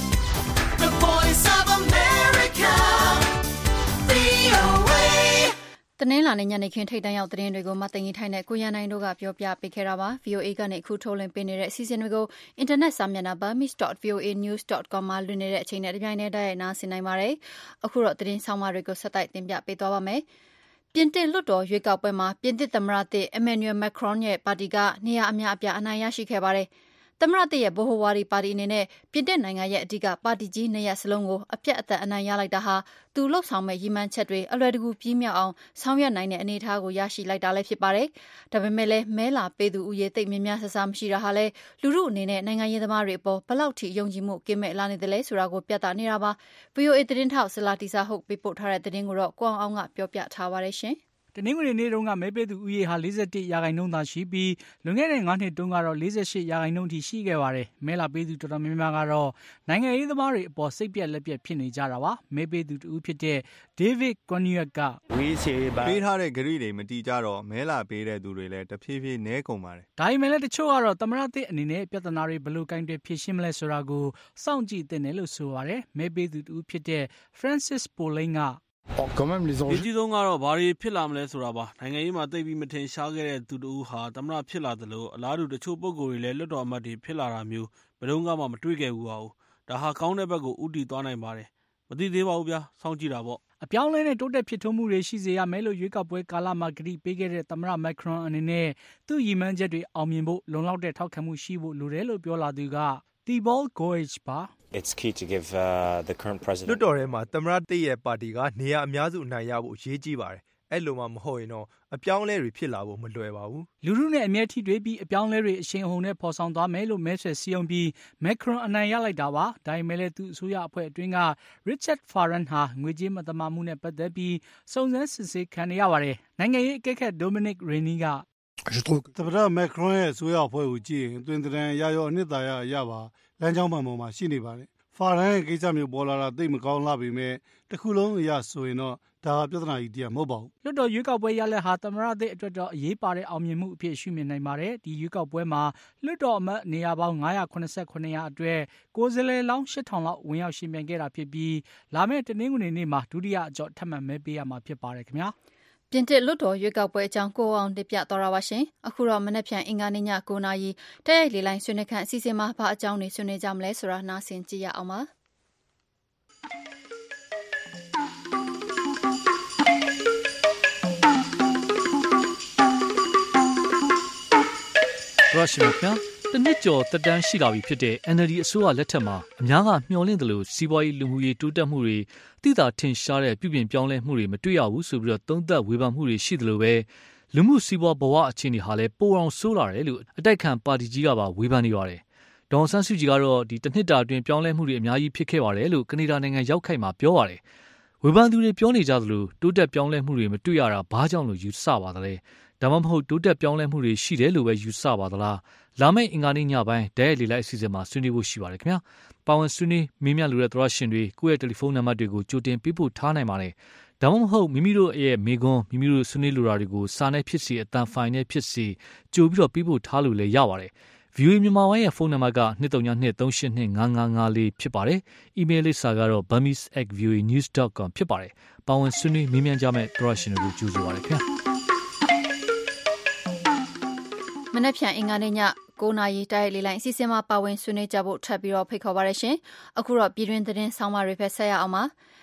the voice of America, V O A တနင်္လာနေ့ညနေခင်းထိပ်တန်းရောက်သတင်းတွေကိုမသိင်ကြီးထိုင်တဲ့ကိုရန်နိုင်တို့ကပြောပြပေးခဲ့တာပါ V O A ကနေအခုထုတ်လွှင့်ပေးနေတဲ့အစီအစဉ်တွေကိုအင်တာနက်စာမျက်နှာ burmese dot v o a news dot com မှာလွှင့်နေတဲ့အချိန်နဲ့တပြိုင်တည်းတိုက်ရိုက်နားဆင်နိုင်ပါတယ်အခုတော့သတင်းဆောင်မတွေကိုဆက်တိုက်တင်ပြပေးသွားပါမယ်ပြင်သစ်လွှတ်တော်ရွေးကောက်ပွဲမှာပြင်သစ်သမ္မတသစ် Emmanuel Macron ရဲ့ပါတီကနေရာအများအပြားအနိုင်ရရှိခဲ့ပါတယ်သမ္မတသစ်ရဲ့ဗဟိုဝါဒီပါတီအနေနဲ့ပြင်သစ်နိုင်ငံရဲ့အဓိကပါတီကြီးနှစ်ရပ်စလုံးကိုအပြတ်အသတ်အနိုင်ရလိုက်တာဟာသူလှုပ်ဆောင်မဲ့ရည်မှန်းချက်တွေအလွယ်တကူပြီးမြောက်အောင်ဆောင်ရွက်နိုင်တဲ့အနေအထားကိုရရှိလိုက်တာလည်းဖြစ်ပါတယ်။ဒါပေမဲ့လည်းမဲလာပေးသူဦးရေသိပ်များများဆဆမရှိတာဟာလည်းလူမှုအနေနဲ့နိုင်ငံရေးသမားတွေအပေါ်ဘလောက်ထိယုံကြည်မှုကင်းမဲ့လာနေတယ်လဲဆိုတာကိုပြသနေတာပါ။ V O A သတင်းထောက်ဆလာတီစာဟုတ်ပေးပို့ထားတဲ့သတင်းကိုတော့ကိုအောင်အောင်ကပြောပြထားပါတယ်ရှင်။တနင်္ဂနွေနေ့တုန်းကမဲပေးသူဦးရေဟာ၄၁ရာခိုင်နှုန်းသာရှိပြီးလွန်ခဲ့တဲ့၅နှစ်တုန်းကတော့၄၈ရာခိုင်နှုန်းထိရှိခဲ့ပါတယ်။မဲလာပေးသူတော်တော်များများကတော့နိုင်ငံရေးသမားတွေအပေါ်စိတ်ပြက်လက်ပြက်ဖြစ်နေကြတာပါ။မဲပေးသူတဦးဖြစ်တဲ့ David Connuet ကပေးထားတဲ့ဂရိတွေမတီးကြတော့မဲလာပေးတဲ့သူတွေလည်းတဖြည်းဖြည်းနည်းကုန်ပါတယ်။ဒါပေမဲ့လည်းတချို့ကတော့သမ္မတသစ်အနေနဲ့ပြဿနာတွေဘယ်လိုကိုင်တွယ်ဖြေရှင်းမလဲဆိုတာကိုစောင့်ကြည့်သင့်တယ်လို့ဆိုပါတယ်။မဲပေးသူတဦးဖြစ်တဲ့ Francis Pauling ကဒီကြီးဆုံးကတော့ဘာတွေဖြစ်လာမလဲဆိုတာပါနိုင်ငံရေးမှာသိပြီးမထင်ရှားခဲ့တဲ့သူတူဟာသမ္မတဖြစ်လာသလိုအလားတူတချို့ပုဂ္ဂိုလ်တွေလည်းလွတ်တော်အမတ်တွေဖြစ်လာတာမျိုးဘယ်တော့မှမတွေ့ခဲ့ဘူးပါဘူးဒါဟာကောင်းတဲ့ဘက်ကိုဥတီသွားနိုင်ပါတယ်မသိသေးပါဘူးဗျာစောင့်ကြည့်တာပေါ့အပြောင်းလဲနဲ့တိုးတက်ဖြစ်ထွန်းမှုတွေရှိစေရမယ်လို့ရွေးကောက်ပွဲကာလမှာကတိပေးခဲ့တဲ့သမ္မတမက်ခရွန်အနေနဲ့သူ့ရည်မှန်းချက်တွေအောင်မြင်ဖို့လုံလောက်တဲ့ထောက်ခံမှုရှိဖို့လိုတယ်လို့ပြောလာသူကThibault Goetz ပါ It's key to give uh, the current president လွှတ်တော်ထဲမှာသမ္မတသစ်ရဲ့ပါတီကနေရာအများစုအနိုင်ရဖို့အရေးကြီးပါတယ်အဲ့လိုမှမဟုတ်ရင်တော့အပြောင်းလဲတွေဖြစ်လာဖို့မလွယ်ပါဘူးလူထုနဲ့အမြဲထိတွေ့ပြီးအပြောင်းလဲတွေအရှိန်အဟုန်နဲ့ဖော်ဆောင်သွားမယ်လို့မဲဆွယ်စည်းရုံးပြီးမက်ခရွန်အနိုင်ရလိုက်တာပါဒါပေမဲ့လည်းသူအစိုးရအဖွဲ့အတွင်းက Richard Farran ဟာငွေကြေးမသမာမှုနဲ့ပတ်သက်ပြီးစုံစမ်းစစ်ဆေးခံရပါတယ်နိုင်ငံရေးအကဲခတ် Dominic Rainey ကသမ္မတမက်ခရွန်ရဲ့အစိုးရအဖွဲ့ကိုကြည့်ရင်တွင်တရန်ရရောအနှစ်သာရအရပါလမ်းကြောင်းမှန်ပေါ်မှာရှိနေပါတယ်ဖာရန်ရဲ့ကိစ္စမျိုးပေါ်လာတာသိမကောင်းလာပေမဲ့တခုလုံးအရဆိုရင်တော့ဒါပြဿနာကြီးတရားမဟုတ်ပါဘူးလွှတ်တော်ရွေးကောက်ပွဲရလဒ်ဟာသမ္မတသစ်အတွက်တော့အရေးပါတဲ့အောင်မြင်မှုအဖြစ်ရှုမြင်နိုင်ပါတယ်ဒီရွေးကောက်ပွဲမှာလွှတ်တော်အမတ်နေရာပေါင်း၅၇၉ရာအတွက်ကိုယ်စားလှယ်လောင်း၈ထောင်လောက်ဝင်ရောက်ရှင်ပြိုင်ခဲ့တာဖြစ်ပြီးလာမယ့်တနင်္ဂနွေနေ့မှာဒုတိယအကြော့ထပ်မံမဲပေးရမှာဖြစ်ပါတယ်ခင်ဗျာပြင်သစ်လွှတ်တော်ရွေးကောက်ပွဲအကြောင်းကိုအောင်တင်ပြသွားတာပါရှင်အခုတော့မနေ့ဖြန်အင်္ဂါနေ့ည၉နာရီတဲ့ရိုက်လေလိုင်းဆွေးနွေးခန့်အစီအစဉ်မှာဘာအကြောင်းတွေဆွေးနွေးကြမလဲဆိုတာနားဆင်ကြည့်ရအောင်ပါရရှိမြာတနစ်ကျော်တက်တန်းရှိလာပြီဖြစ်တဲ့ N L D အစိုးရလက်ထက်မှာအများကမျှော်လင့်တယ်လို့စီးပွားရေးလူမှုရေးတိုးတက်မှုတွေတိတာထင်ရှားတဲ့ပြုပြင်ပြောင်းလဲမှုတွေမတွေ့ရဘူးဆိုပြီးတော့သုံးသပ်ဝေဖန်မှုတွေရှိတယ်လို့ပဲလူမှုစီးပွားဘဝအခြေအနေဟာလည်းပိုအောင်ဆိုးလာတယ်လို့အတိုက်ခံပါတီကြီးကပါဝေဖန်နေပါတယ်။ဒေါ်ဆန်းစုကြည်ကတော့ဒီတစ်နှစ်တာအတွင်းပြောင်းလဲမှုတွေအများကြီးဖြစ်ခဲ့ပါတယ်လို့ကနေဒါနိုင်ငံရောက်ခိုက်မှာပြောပါတယ်။ဝေဖန်သူတွေပြောနေကြသလိုတိုးတက်ပြောင်းလဲမှုတွေမတွေ့ရတာဘာကြောင့်လို့ယူဆပါသလဲ။ဒါမှမဟုတ်တိုးတက်ပြောင်းလဲမှုတွေရှိတယ်လို့ပဲယူဆပါသလားလာမယ့်အင်္ဂါနေ့ညပိုင်းဒဲရလေလိုက်အစီအစဉ်မှာဆွေးနွေးဖို့ရှိပါတယ်ခင်ဗျာပါဝင်ဆွေးနွေးမင်းမြလူတဲ့သရရှင်တွေကိုယ့်ရဲ့တယ်လီဖုန်းနံပါတ်တွေကိုကြိုတင်ပေးပို့ထားနိုင်ပါတယ်ဒါမှမဟုတ်မိမိတို့ရဲ့မိကွန်းမိမိတို့ဆွေးနွေးလိုတာတွေကိုစာနဲ့ဖြစ်စီအတန်ဖိုင်နဲ့ဖြစ်စီကြိုပြီးတော့ပေးပို့ထားလို့လည်းရပါတယ် ဗီအိုအေ မြန်မာပိုင်းရဲ့ဖုန်းနံပါတ်က two three two three eight two five five fourဖြစ်ပါတယ်အီးမေးလ်လိပ်စာကတော့ burmese at v o a news dot com ဖြစ်ပါတယ်ပါဝင်ဆွေးနွေးမင်းမြကြမဲ့သရရှင်တွေကိုကြိုဆိုပါရခင်မနေ့ဖြန်အင်္ဂါနေ့ည၉နာရီတိုက်လေလိုင်းအစီအစဉ်မှာပါဝင်ဆွေးနွေးကြဖို့ထပ်ပြီးတော့ဖိတ်ခေါ်ပါရရှင်အခုတော့ပြည်တွင်းသတင်းဆောင်းပါးတွေဖက်ဆက်ရအောင်ပါ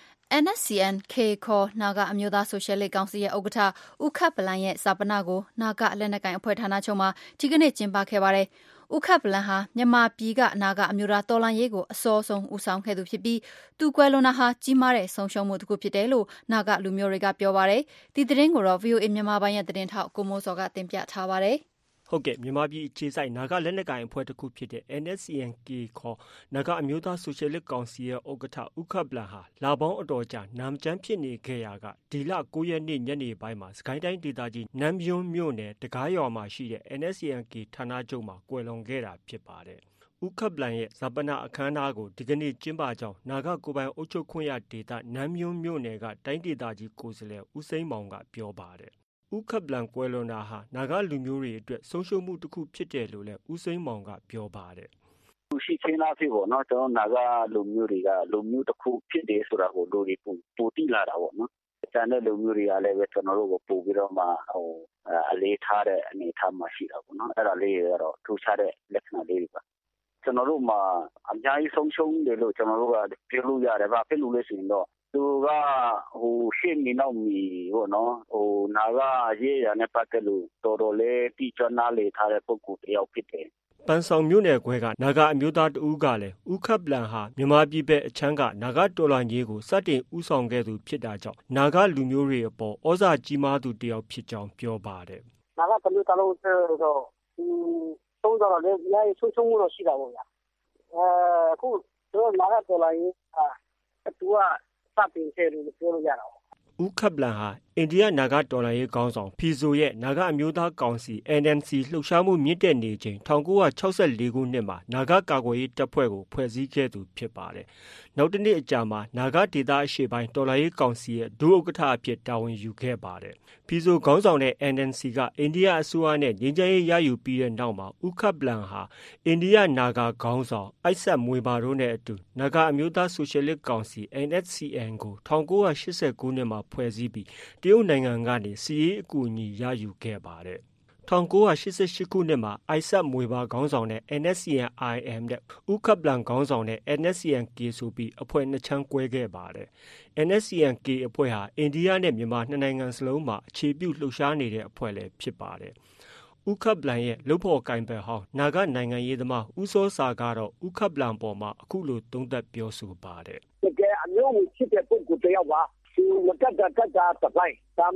N S C N K ခေါ်နာဂအမျိုးသားဆိုရှယ်လစ်ကောင်စီရဲ့ဥက္ကဋ္ဌဦးခတ်ပလန်ရဲ့ဇာပနကိုနာဂလက်နက်ကိုင်အဖွဲ့ဌာနချုပ်မှာဒီကနေ့ကျင်းပခဲ့ပါတယ်ဦးခတ်ပလန်ဟာမြန်မာပြည်ကနာဂအမျိုးသားတော်လှန်ရေးကိုအစောဆုံးဦးဆောင်ခဲ့သူဖြစ်ပြီးသူကွယ်လွန်တာဟာကြီးမားတဲ့ဆုံးရှုံးမှုတစ်ခုဖြစ်တယ်လို့နာဂလူမျိုးတွေကပြောပါတယ်ဒီသတင်းကိုတော့ V O A မြန်မာပိုင်းရဲ့သတင်းထောက်ကိုမိုးစောကတင်ပြထားပါတယ်ဟုတ်ကဲ့မြန်မာပြည်အခြေစိုက်နာဂလက်နက်ကိုင်အဖွဲ့တစ်ခုဖြစ်တဲ့ N S C N K ခေါ်နာဂအမျိုးသားဆိုရှယ်လစ်ကောင်စီရဲ့ဥက္ကဋ္ဌဦးခတ်ပလန်ဟာလာပေါင်းအတော်ကြာနာမကျန်းဖြစ်နေခဲ့ရာကဒီလ၉ရက်နေ့ညနေပိုင်းမှာစကိုင်းတိုင်းဒေသကြီးနမ်ယွန်းမြို့နယ်တကားရွာမှာရှိတဲ့ N S C N K ဌာနချုပ်မှာကွယ်လွန်ခဲ့တာဖြစ်ပါတယ်ဦးခတ်ပလန်ရဲ့ဇာပနအခမ်းအနားကိုဒီကနေ့ကျင်းပကြောင်းနာဂကိုပိုင်အုပ်ချုပ်ခွင့်ရဒေသနမ်ယွန်းမြို့နယ်ကတိုင်းဒေသကြီးကိုယ်စားလှယ်ဦးစိမ်းမောင်ကပြောပါတယ်ဦးခတ်ပလန်ကွယ်လွန်တာဟာနာဂလူမျိုးတွေအတွက်ဆုံးရှုံးမှုတစ်ခုဖြစ်တယ်လို့လည်းဦးစိမ်းမောင်ကပြောပါတယ်။သူရှိချင်းသားဖြစ်ပေါ့နော်ကျွန်တော်နာဂလူမျိုးတွေကလူမျိုးတစ်ခုဖြစ်တယ်ဆိုတာကိုလူတွေပူပူတိလာတာပေါ့နော်။ကျန်တဲ့လူမျိုးတွေကလည်းပဲကျွန်တော်တို့ကိုပို့ပြီးတော့မှဟိုအလေးထားတဲ့အနေအထားမှာရှိတာပေါ့နော်။အဲ့ဒါလေးကတော့ထူးခြားတဲ့လက္ခဏာလေးတွေပါ။ကျွန်တော်တို့မှာအများကြီးဆုံးရှုံးတယ်လို့ကျွန်တော်တို့ကပြောလို့ရတယ်ဗျ။ဖြစ်လို့လဲဆိုရင်တော့သူကဟိုရှင်းနေတော့မီပေါ့နော်ဟိုနာကရေးရတဲ့ပတ်သက်လို့တော်တော်လေးတိကျနားလေထားတဲ့ပုံကူတယောက်ဖြစ်တယ်ပန်းဆောင်မြို့နယ်ခွဲကနာဂအမျိုးသားတဦးကလည်းဦးခတ်ပလန်ဟာမြန်မာပြည်ဘက်အချမ်းကနာဂတော်လှန်ရေးကိုစတင်ဦးဆောင်ခဲ့သူဖြစ်တာကြောင့်နာဂလူမျိုးတွေအပေါ်ဩဇာကြီးမားသူတယောက်ဖြစ်ကြောင်းပြောပါတယ်နာဂတမျိုးတလုံးဆိုတော့ဒီသုံးတော့လည်းဒီဆွချုံမှုတော့ရှိတာပေါ့ဗျာအဲအခုတို့နာဂတော်လှန်ရေးအတူကစတင်ခဲ့လို့ပြောလို့ရတာဦးခတ်ပလန်ဟာအိန္ဒိယနာဂတော်လှန်ရေးခေါင်းဆောင်ဖီဇိုရဲ့နာဂအမျိုးသားကောင်စီ N N C လှုပ်ရှားမှုမြင့်တက်နေချိန်၁၉၆၄ခုနှစ်မှာနာဂကာကွယ်ရေးတပ်ဖွဲ့ကိုဖွဲ့စည်းခဲ့သူဖြစ်ပါတယ်။နောက်တစ်နှစ်အကြာမှာနာဂဒေသအရှေ့ပိုင်းတော်လှန်ရေးကောင်စီရဲ့ဒုဥက္ကဋ္ဌအဖြစ်တာဝန်ယူခဲ့ပါတယ်။ဖီဇိုခေါင်းဆောင်တဲ့ N N C ကအိန္ဒိယအစိုးရနဲ့ငြိမ်းချမ်းရေးရယူပြီးတဲ့နောက်မှာဦးခတ်ပလန်ဟာအိန္ဒိယနာဂခေါင်းဆောင်အိုက်ဆက်မွေပါတို့နဲ့အတူနာဂအမျိုးသားဆိုရှယ်လစ်ကောင်စီ N S C N ကို၁၉၈၀ခုနှစ်မှာဖွဲ့စည်းပြီးတရုတ်နိုင်ငံကနေစီးရေးအကူအညီရယူခဲ့ပါတယ်။၁၉၈၈ခုနှစ်မှာအိုက်ဆက်မွေပါခေါင်းဆောင်တဲ့ N S C N I M နဲ့ဦးခတ်ပလန်ခေါင်းဆောင်တဲ့ N S C N K ဆိုပြီးအဖွဲ့နှစ်ချမ်းကွဲခဲ့ပါတယ်။ N S C N K အဖွဲ့ဟာအိန္ဒိယနဲ့မြန်မာနှစ်နိုင်ငံစလုံးမှာအခြေပြုလှုပ်ရှားနေတဲ့အဖွဲ့လည်းဖြစ်ပါတယ်။ဦးခတ်ပလန်ရဲ့လုပ်ဖို့ကင်ပယ်ဟောင်းနာဂနိုင်ငံရေးသမားဦးစောစာကတော့ဦးခတ်ပလန်ပေါ်မှာအခုလိုသုံးသပ်ပြောဆိုပါတယ်။တကယ်အမျိုးဖြစ်တဲ့ပုဂ္ဂိုလ်တယောက်ပါ။မကတ်တာကတ်တာတပိုင်းဒါမလို့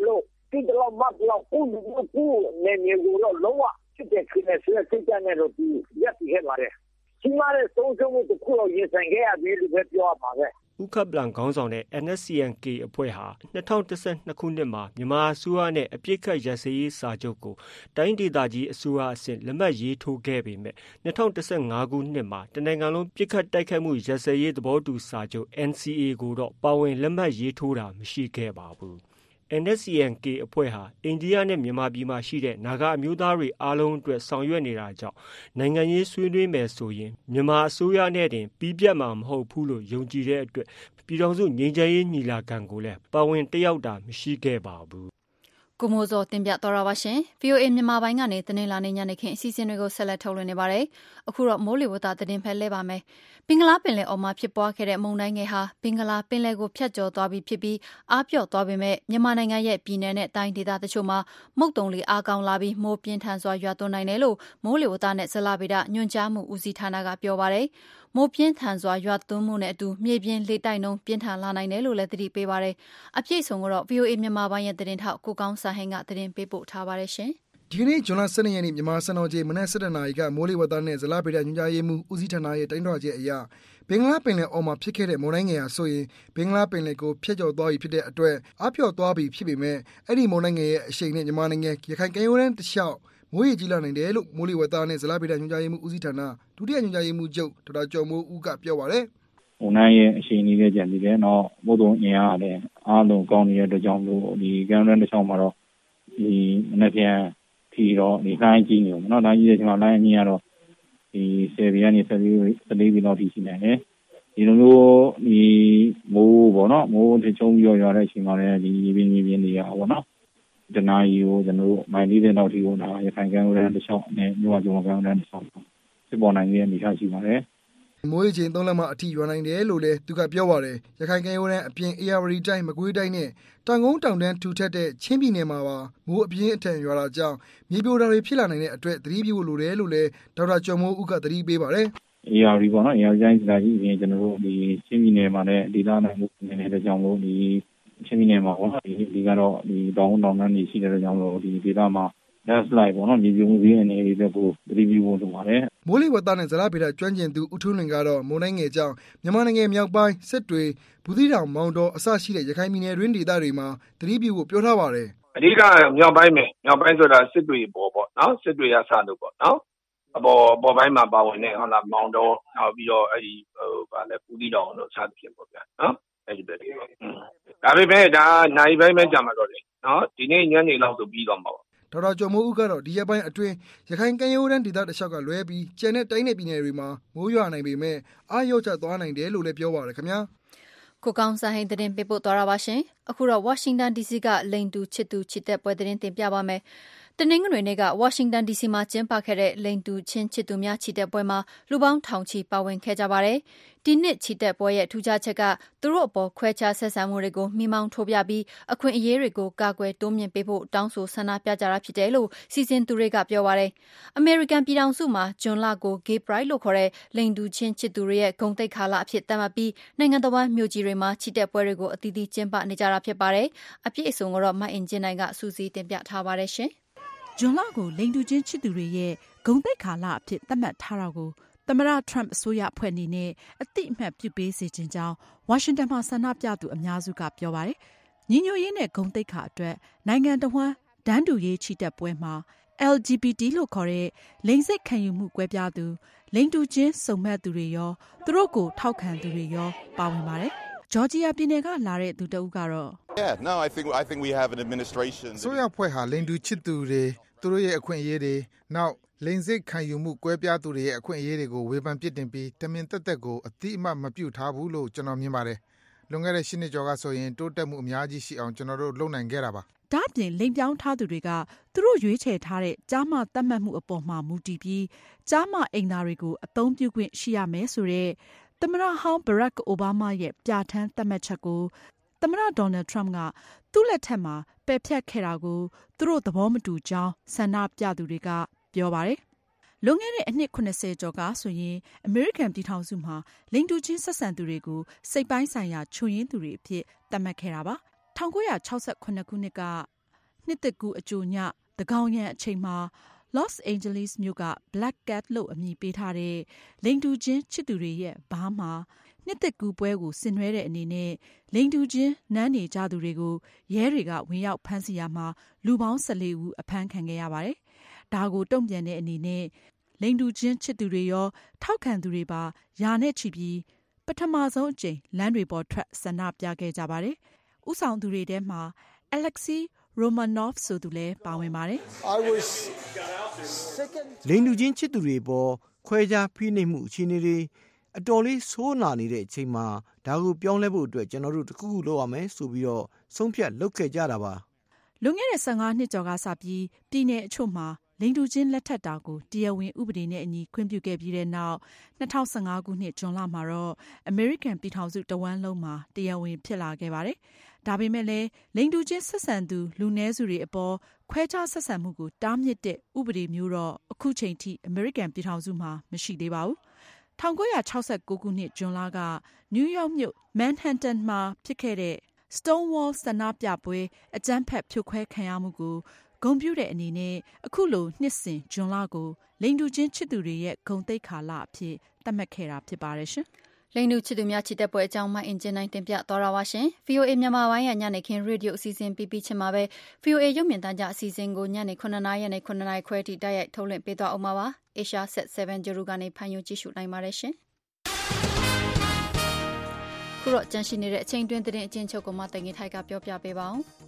တိတလောက်မတ်လောက်ကိုလူကိုနေနေကိုတော့လုံးဝဖြစ်တဲ့ခင်းနဲ့ဆွဲစိတ်ကြနဲ့တော့ဒီရက်ပြီးခဲ့ပါတယ်။ဒီမှာလည်းသုံးဆုံးမှုတစ်ခုတော့ရင်ဆိုင်ခဲ့ရပြီလို့ပဲပြောရမှာပဲ။ဥက္ကပလန်ခေါင်းဆောင်တဲ့ N S C N K အဖွဲ့ဟာ၂၀၁၂ခုနှစ်မှာမြန်မာအစိုးရနဲ့အပြစ်ခတ်ရပ်စဲရေးစာချုပ်ကိုတိုင်းဒေသကြီးအစိုးရအဆင့်လက်မှတ်ရေးထိုးခဲ့ပေမဲ့၂၀၁၅ခုနှစ်မှာတနိုင်ငံလုံးပြစ်ခတ်တိုက်ခိုက်မှုရပ်စဲရေးသဘောတူစာချုပ် N C A ကိုတော့ပါဝင်လက်မှတ်ရေးထိုးတာမရှိခဲ့ပါဘူး။ N S C N K အဖွဲ့ဟာအိန္ဒိယနဲ့မြန်မာပြည်မှာရှိတဲ့နာဂအမျိုးသားတွေအားလုံးအတွက်ဆောင်ရွက်နေတာကြောင့်နိုင်ငံရေးဆွေးနွေးမယ်ဆိုရင်မြန်မာအစိုးရနဲ့တင်ပြီးပြတ်မှာမဟုတ်ဘူးလို့ယုံကြည်တဲ့အတွက်ပြည်ထောင်စုငြိမ်းချမ်းရေးညီလာခံကိုလည်းပါဝင်တက်ရောက်တာမရှိခဲ့ပါဘူး။ကိုမိုးစောတင်ပြတော်တာပါရှင်။ V O A မြန်မာပိုင်းကနေသတင်းလာနေညနေခင်းအစီအစဉ်တွေကိုဆက်လက်ထုတ်လွှင့်နေပါတယ်။အခုတော့မိုးလေဝသသတင်းဖက်လဲပါမယ်။ဘင်္ဂလားပင်လယ်အော်မှာဖြစ်ပွားခဲ့တဲ့မုန်တိုင်းငယ်ဟာဘင်္ဂလားပင်လယ်ကိုဖြတ်ကျော်သွားပြီးဖြစ်ပြီးအားပြော့သွားပေမဲ့မြန်မာနိုင်ငံရဲ့ပြည်내နဲ့တိုင်းဒေသတချို့မှာမုတ်တုံလေအားကောင်းလာပြီးမိုးပြင်းထန်စွာရွာသွန်းနိုင်တယ်လို့မိုးလေဝသနဲ့ဇလဗေဒညွှန်ကြားမှုဦးစီးဌာနကပြောပါတယ်။မိုးပြင်းထန်စွာရွာသွန်းမှုနဲ့အတူမြေပြင်လေတိုက်နှုန်းပြင်းထန်လာနိုင်တယ်လို့လည်းသတိပေးပါတယ်။အပြည့်အစုံကတော့ V O A မြန်မာပိုင်းရဲ့သတင်းထောက်ကိုကောင်းစာဟိန်ကသတင်းပေးပို့ထားပါတယ်ရှင်။ဒီကနေ့ဇွန်လ၁၂ရက်နေ့မြန်မာစံတော်ချိန်မနက်၁၁နာရီကမိုးလေဝသနဲ့ဇလဗေဒညွှန်ကြားရေးမှုဦးစီးဌာနရဲ့တိုင်းတော်ချက်အရဘင်္ဂလားပင်လယ်အော်မှာဖြစ်ခဲ့တဲ့မုန်တိုင်းငယ်ဟာဆိုရင်ဘင်္ဂလားပင်လယ်ကိုဖျက်ကျော်သွားပြီဖြစ်တဲ့အတွက်အားပြော့သွားပြီဖြစ်ပေမဲ့အဲ့ဒီမုန်တိုင်းငယ်ရဲ့အရှိန်နဲ့မြန်မာနိုင်ငံရခိုင်ကမ်းရိုးတန်းတစ်လျှောက်မိုးရေကြီးလာနိုင်တယ်လို့မိုးလေဝသနဲ့ဇလဗေဒညွှန်ကြားရေးမှုဦးစီးဌာနဒုတိယညွှန်ကြားရေးမှုချုပ်ဒေါက်တာကျော်မိုးဦးကပြောပါတယ်။မုန်တိုင်းရဲ့အရှိန်လေးလည်းကြံနေတယ်။နောက်မိုးတုံအင်အားလည်းအားလုံးကောင်းနေတဲ့အတွက်ကြောင့်လို့ဒီကမ်းရိုးတန်းတစ်လျှောက်မှာတော့ဒီမနေ့ပြန်ထီတော့ဒီလိုင်းကြီးနေတယ်နော်။လိုင်းကြီးတဲ့ချိန်မှာလိုင်းအမြင့်ကတော့ဒီဆယ်ဘီကနေဆယ်လေးဘီလောက်ထိရှိနိုင်တယ်။ဒီလိုမျိုးဒီမိုးပေါ့နော်မိုးထချုံပြီးရွာတဲ့အချိန်မှာလည်းဒီပြင်းပြင်းပြင်းနေရပါပေါ့နော်။တနာရီကိုကျွန်တော်တို့မိုင်လေးတဲ့နောက်ထိကိုဒါရခိုင်ကမ်းရိုးတန်းတစ်လျှောက်နဲ့မြို့ဝကျုံကမ်းရိုးတန်းတစ်လျှောက်စစ်ပေါ်နိုင်တဲ့အနေအထားရှိပါတယ်။မိုးရေချိန်သုံးလက်မှအထိရွာနိုင်တယ်လို့လည်းသူကပြောပါတယ်။ရခိုင်ကမ်းရိုးတန်းအပြင်အေရဝတီတိုင်းမကွေးတိုင်းနဲ့တောင်ကုန်းတောင်တန်းထူထပ်တဲ့ချင်းပြည်နယ်မှာပါမိုးအပြင်းအထန်ရွာလာကြောင်းမြေပြိုတာတွေဖြစ်လာနိုင်တဲ့အတွက်သတိပြုဖို့လိုတယ်လို့လည်းဒေါက်တာကျော်မိုးဦးကသတိပေးပါတယ်။အေရဝတီပေါ့နော်အေရဝတီတိုင်းစတာကြီးအပြင်ကျွန်တော်တို့ဒီချင်းပြည်နယ်မှာလည်းဒေသနိုင်မှုနေတဲ့ကြောင့်လို့ဒီချင်းပြည်နယ်မှာပေါ့နော်ဒီဒီကတော့ဒီတောင်ကုန်းတောင်တန်းတွေရှိတဲ့ကြောင့်လို့ဒီဒေသမှာlandslide ပေါ့နော်မြေပြိုမှုတွေအနေနဲ့လည်းကိုသတိပြုဖို့လိုပါတယ်။မိုးလေဝသနဲ့ဇလဗေဒကျွမ်းကျင်သူဦးထွန်းလွင်ကတော့မုန်တိုင်းငယ်ကြောင့်မြန်မာနိုင်ငံမြောက်ပိုင်းစစ်တွေဘူးသီးတောင်မောင်တော်အစရှိတဲ့ရခိုင်ပြည်နယ်တွင်းဒေသတွေမှာသတိပြုဖို့ပြောထားပါတယ်။အဓိကမြောက်ပိုင်းပဲမြောက်ပိုင်းဆိုတာစစ်တွေပေါ်ပေါ့နော်စစ်တွေကစလို့ပေါ့နော်အပေါ်ပေါ်ပိုင်းမှာပါဝင်နေဟုတ်လားမောင်တော်နောက်ပြီးတော့အဲ့ဒီဟိုဗာလဲဘူးသီးတောင်တို့စသဖြင့်ပေါ့ဗျာနော်အဲ့ဒီပဲလေးပေါ့။ဒါပေမဲ့ဒါနိုင်ပိုင်းပဲကြာမှာတော့လေနော်ဒီနေ့ညနေလောက်ဆိုပြီးတော့မှာပေါ့ဒေါက်တာကျော်မိုးဦးကတော့ဒီရက်ပိုင်းအတွင်းရခိုင်ကမ်းရိုးတန်းဒေသတစ်လျှောက်ကလွဲပြီးကျန်တဲ့တိုင်းနယ်ပြည်နယ်တွေမှာမိုးရွာနိုင်ပေမဲ့အားရော့ကျသွားနိုင်တယ်လို့လည်းပြောပါတယ်ခင်ဗျာကိုကောင်းစာဟိန်သတင်းပေးပို့သွားတာပါရှင်အခုတော့ Washington D C ကလိန်တူချစ်သူချစ်တဲ့ပွဲသတင်းတင်ပြပါမယ်တနင်္ဂနွေနေ့က Washington D C မှာကျင်းပခဲ့တဲ့လိန်တူချင်းချစ်သူများချီတက်ပွဲမှာလူပေါင်းထောင်ချီပါဝင်ခဲ့ကြပါတယ်။ဒီနှစ်ချီတက်ပွဲရဲ့ထူးခြားချက်ကသူတို့အပေါ်ခွဲခြားဆက်ဆံမှုတွေကိုမိမောင်းထိုးပြပြီးအခွင့်အရေးတွေကိုကာကွယ်တိုးမြှင့်ပေးဖို့တောင်းဆိုဆန္ဒပြကြတာဖြစ်တယ်လို့စီစဉ်သူတွေကပြောပါတယ်။ American ပြည်ထောင်စုမှာဂျွန်လကို Gay Pride လို့ခေါ်တဲ့လိန်တူချင်းချစ်သူတွေရဲ့ဂုဏ်သိက္ခာလအဖြစ်သတ်မှတ်ပြီးနိုင်ငံတော်ဝန်မြို့ကြီးတွေမှာချီတက်ပွဲတွေကိုအသီးသီးကျင်းပနေကြတာဖြစ်ပါတယ်။အပြည့်အစုံကတော့မအင်ဂျင်နိုင်ကစူးစီးတင်ပြထားပါတယ်ရှင်။ဂျွန်လကိုလိန်တူချင်းချစ်သူတွေရဲ့ဂုဏ်သိက္ခာလအဖြစ်သတ်မှတ်ထားတာကိုသမ္မတထရမ့်အစိုးရအဖွဲ့အနေနဲ့အသိအမှတ်ပြုပေးစေချင်ကြောင်းဝါရှင်တန်မှာဆန္ဒပြသူအများစုကပြောပါတယ်။ညီညွတ်ရေးနဲ့ဂုဏ်သိက္ခာအတွက်နိုင်ငံတော်ဝန်တန်းတူရေးချီတက်ပွဲမှာ L G B T လို့ခေါ်တဲ့လိင်စိတ်ခံယူမှုကွဲပြားသူလိင်တူချင်းစုံမက်သူတွေရောသူတို့ကိုထောက်ခံသူတွေရောပါဝင်ပါတယ်။ဂျော်ဂျီယာပြည်နယ်ကလာတဲ့သူတဦးကတော့ Yeah, no, I think I think we have an administration. ဆိုရဖွဲ့ဟာလိင်တူချစ်သူတွေသူတို့ရဲ့အခွင့်အရေးတွေနောက်လိင်စိတ်ခံယူမှုကွဲပြားသူတွေရဲ့အခွင့်အရေးတွေကိုဝေဖန်ပစ်တင်ပြီးတမင်သက်သက်ကိုအတိအမှတ်မပြုထားဘူးလို့ကျွန်တော်မြင်ပါတယ်။လွန်ခဲ့တဲ့ရှစ်နှစ်ကျော်ကဆိုရင်တိုးတက်မှုအများကြီးရှိအောင်ကျွန်တော်တို့လုပ်နိုင်ခဲ့တာပါ။ဒါ့အပြင်လိင်ပြောင်းထားသူတွေကသူတို့ရွေးချယ်ထားတဲ့ကြားမသတ်မှတ်မှုအပေါ်မှာမူတည်ပြီးကြားမအိမ်သားတွေကိုအသုံးပြုခွင့်ရှိရမယ်ဆိုတဲ့သမ္မတဟောင်းဘရက်အိုဘားမားရဲ့ပြဋ္ဌာန်းသတ်မှတ်ချက်ကိုသမ္မတဒေါ်နယ်ထရမ့်ကသူ့လက်ထက်မှာပယ်ဖျက်ခဲ့တာကိုသူတို့သဘောမတူကြောင်းဆန္ဒပြသူတွေကပြောပါတယ်။လွန်ခဲ့တဲ့အနှစ်ခုနှစ်ဆယ်ကျော်ကဆိုရင်အမေရိကန်ပြည်ထောင်စုမှာလိင်တူချင်းဆက်ဆံသူတွေကိုစိတ်ပိုင်းဆိုင်ရာချွတ်ယွင်းသူတွေအဖြစ်သတ်မှတ်ခဲ့တာပါ။၁၉၆၇ခုနှစ်ကနှစ်သက်ကူအကျိုးညတကောင်ရန်အချိန်မှာ Los Angeles မြို့က Black Cat လို့အမည်ပေးထားတဲ့လိင်တူချင်းချစ်သူတွေရဲ့ဘားမှာနှစ်သက်ကူပွဲကိုဆင်နွှဲတဲ့အနေနဲ့လိင်တူချင်းနမ်းနေကြသူတွေကိုရဲတွေကဝင်ရောက်ဖမ်းဆီးရမှာလူပေါင်း၁၄ဦးအဖမ်းခံခဲ့ရပါတယ်။ဒါကိုတုံ့ပြန်တဲ့အနေနဲ့လိင်တူချင်းချစ်သူတွေရောထောက်ခံသူတွေပါယာနဲ့ချီပြီးပထမဆုံးအကြိမ်လမ်းတွေပေါ်ထွက်ဆန္ဒပြခဲ့ကြပါတယ်။ဥဆောင်သူတွေထဲမှာ Alexei Romanov ဆိုသူလည်းပါဝင်ပါတယ်။လိင်တူချင်းချစ်သူတွေပေါ်ခွဲခြားဖိနှိပ်မှုအခြေအနေတွေအတော်လေးဆိုးနာနေတဲ့အချိန်မှာဒါကိုပြောင်းလဲဖို့အတွက်ကျွန်တော်တို့တခုခုလုပ်ရမယ်ဆိုပြီးတော့ဆုံးဖြတ်လုပ်ခဲ့ကြတာပါ။လွန်ခဲ့တဲ့၁၅နှစ်ကျော်ကစပြီးပြည်내အချို့မှာလိင်တူချင်းလက်ထပ်တာကိုတရားဝင်ဥပဒေနဲ့အညီခွင့်ပြုခဲ့ပြီးတဲ့နောက်၂၀၁၅ခုနှစ်ဇွန်လမှာတော့အမေရိကန်ပြည်ထောင်စုတဝန်းလုံးမှာတရားဝင်ဖြစ်လာခဲ့ပါတယ်။ဒါပေမဲ့လည်းလိင်တူချင်းဆက်ဆံသူလူနည်းစုတွေအပေါ်ခွဲခြားဆက်ဆံမှုကိုတားမြစ်တဲ့ဥပဒေမျိုးတော့အခုချိန်ထိအမေရိကန်ပြည်ထောင်စုမှာမရှိသေးပါဘူး။၁၉၆၉ခုနှစ်ဇွန်လကနယူးယောက်မြို့ Manhattan မှာဖြစ်ခဲ့တဲ့ Stonewall ဆန္ဒပြပွဲအကြမ်းဖက်ဖြိုခွဲခံရမှုကိုဂုဏ်ပြုတဲ့အနေနဲ့အခုလိုနှစ်စဉ်ဇွန်လကိုလိင်တူချင်းချစ်သူတွေရဲ့ဂုဏ်သိက္ခာလအဖြစ်သတ်မှတ်ခဲ့တာဖြစ်ပါတယ်ရှင်။လိင်တူချစ်သူများချစ်တဲ့ပွဲအကြောင်းမှအင်ဂျင်နိုင်တင်ပြသွားတာပါရှင်။ဗီအိုအေ မြန်မာပိုင်းရဲ့ညနေခင်းရေဒီယိုအစီအစဉ်ပြီးပြီးချင်းမှာပဲ ဗီအိုအေ ရုပ်မြင်သံကြားအစီအစဉ်ကိုညနေခုနှစ်နာရီနဲ့ခုနှစ်နာရီခွဲထိတိုက်ရိုက်ထုတ်လွှင့်ပေးသွားအောင်ပါပါ။ Asia Set 7 Juru ကနေဖန်ယူကြည့်ရှုနိုင်ပါတယ်ရှင်။ခုတော့ကြန့်ရှိနေတဲ့အချိန်တွင်းသတင်းအကျဉ်းချုပ်ကိုမှတင်ငင်ထိုက်ကပြောပြပေးပါအောင်။